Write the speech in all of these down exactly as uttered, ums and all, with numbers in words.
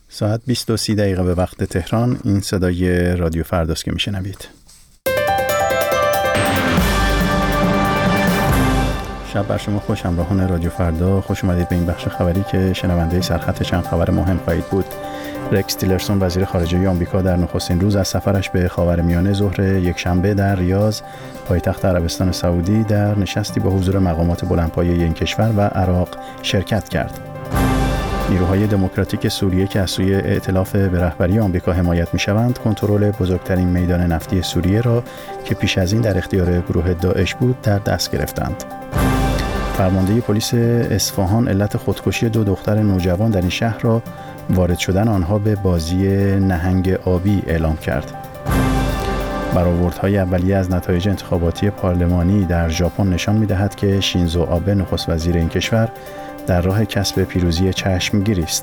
ساعت بیست و سی دقیقه به وقت تهران. این صدای رادیو فرداست که میشنوید. شب بر شما خوش. همراهان رادیو فردا خوش اومدید به این بخش خبری که شنونده سرخط چند خبر مهم خواهید بود. رکس تیلرسون وزیر خارجه آمریکا در نخستین روز از سفرش به خاورمیانه ظهر یکشنبه در ریاض پایتخت عربستان سعودی در نشستی با حضور مقامات بلندپایه این کشور و عراق شرکت کرد. نیروهای دموکراتیک سوریه که از سوی ائتلاف به رهبری آمریکا حمایت می‌شوند، کنترل بزرگترین میدان نفتی سوریه را که پیش از این در اختیار گروه داعش بود در دست گرفتند. فرمانده پلیس اصفهان علت خودکشی دو دختر نوجوان در این شهر را وارد شدن آنها به بازی نهنگ آبی اعلام کرد. برآوردهای اولیه از نتایج انتخاباتی پارلمانی در ژاپن نشان می‌دهد که شینزو آبه نخست وزیر این کشور در راه کسب پیروزی چشمگیری است.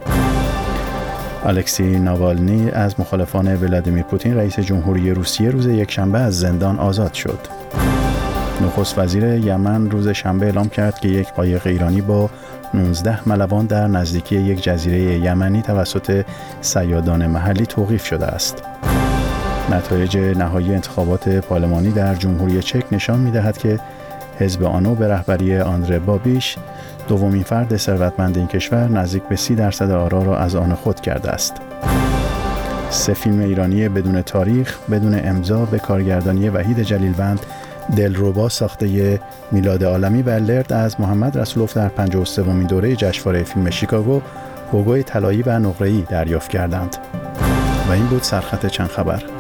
الکسی ناوالنی از مخالفان ولادیمیر پوتین رئیس جمهوری روسیه روز یکشنبه از زندان آزاد شد. نخست وزیر یمن روز شنبه اعلام کرد که یک قایق ایرانی با نوزده ملوان در نزدیکی یک جزیره یمنی توسط صیادان محلی توقیف شده است. نتایج نهایی انتخابات پارلمانی در جمهوری چک نشان می‌دهد که حزب آنو به رهبری آندره بابیش دومین فرد ثروتمند این کشور نزدیک به سی درصد آرا را از آن خود کرده است. سه فیلم ایرانی بدون تاریخ، بدون امضا به کارگردانی وحید جلیلوند، دلربا ساخته میلاد عالمی و لرد از محمد رسولوف در پنجاه و سومین دوره جشنواره فیلم شیکاگو هوگوی طلایی و نقره‌ای دریافت کردند. و این بود سرخط چند خبر.